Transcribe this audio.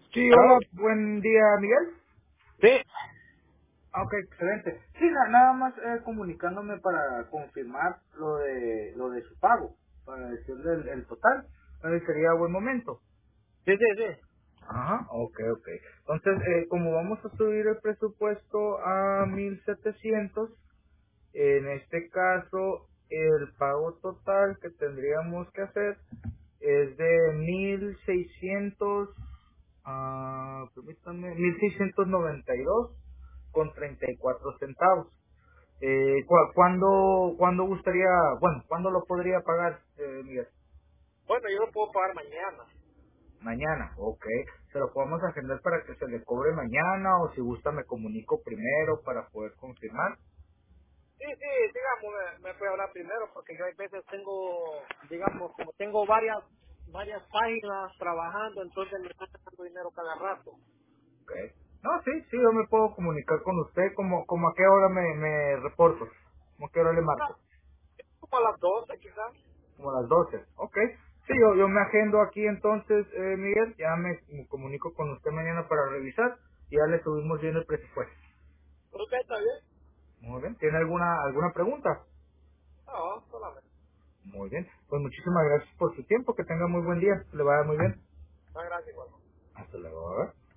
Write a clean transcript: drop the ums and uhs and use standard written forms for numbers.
Sí, hola, ¿Aló? buen día, Miguel. Sí. Ok, excelente. Sí, nada más comunicándome para confirmar lo de su pago, para decirle el total. Sería buen momento. Sí, sí, sí. Ajá, ok. Entonces, como vamos a subir el presupuesto a 1,700, en este caso, el pago total que tendríamos que hacer es de 1,600, permítanme, 1,692 con 34 centavos. ¿Cuándo gustaría, bueno, cuándo lo podría pagar, Miguel? Bueno, yo lo puedo pagar mañana. Mañana, ok. Se lo podemos agendar para que se le cobre mañana, o si gusta me comunico primero para poder confirmar. Sí, sí, digamos, me puede hablar primero porque yo a veces tengo, digamos, como tengo varias páginas trabajando, entonces me están dando dinero cada rato. Ok. No, sí, yo me puedo comunicar con usted, como a qué hora me reporto, como a qué hora le Ah, marco. como a las 12 quizás. Como a las 12. Ok. Sí, yo me agendo aquí entonces, Miguel, ya me comunico con usted mañana para revisar y ya le subimos bien el presupuesto. Ok, está bien. Muy bien. ¿Tiene alguna pregunta? No, solamente. Muy bien. Pues muchísimas gracias por su tiempo, que tenga muy buen día, le vaya muy bien. Muchas gracias, igual. Hasta luego. ¿Eh?